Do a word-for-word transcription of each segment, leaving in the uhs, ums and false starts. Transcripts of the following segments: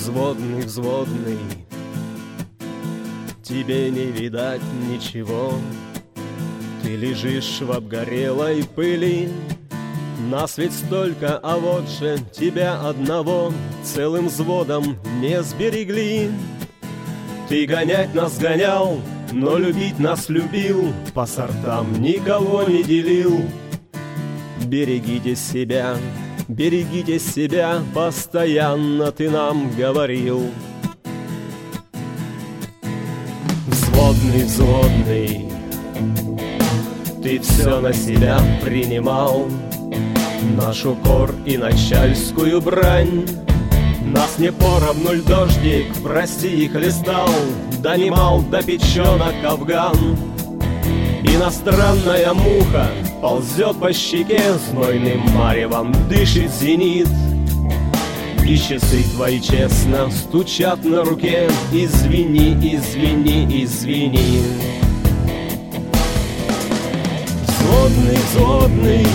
взводный, взводный, тебе не видать ничего. Ты лежишь в обгорелой пыли, нас ведь столько, а вот же тебя одного целым взводом не сберегли. Ты гонять нас гонял, но любить нас любил, по сортам никого не делил. Берегите себя, берегите себя, постоянно ты нам говорил. Взводный, взводный, ты все на себя принимал, наш укор и начальскую брань. Нас не поровну ль дождик, прости, их листал, донимал до печенок афган. Иностранная муха ползет по щеке, знойным маревом дышит зенит. И часы твои честно стучат на руке, извини, извини, извини. Взводный, взводный,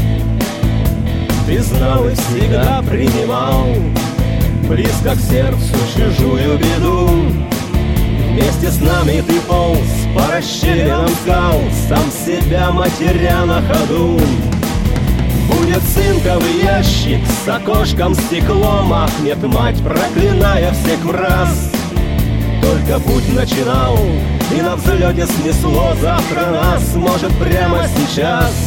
ты знал и всегда принимал близко к сердцу чужую беду. Вместе с нами ты полз по расщелинам скал, сам себя матеря на ходу. Будет цинковый ящик с окошком стеклом, ахнет мать, проклиная всех в раз. Только путь начинал, и на взлете снесло завтра нас, может, прямо сейчас.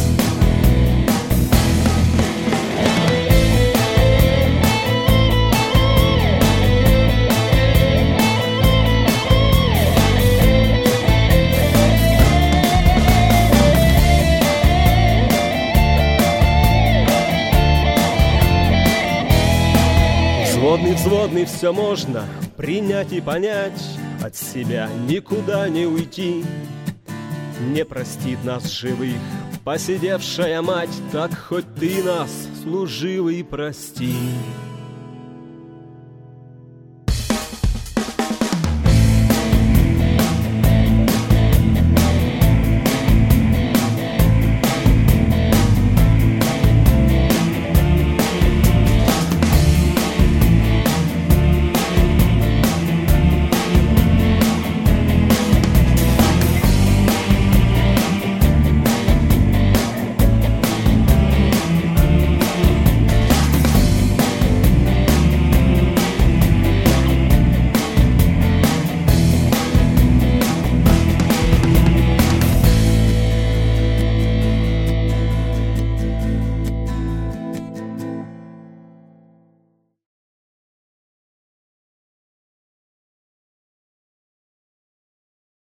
Взводный, взводный, все можно принять и понять, от себя никуда не уйти. Не простит нас живых посидевшая мать, так хоть ты нас, служивый, прости.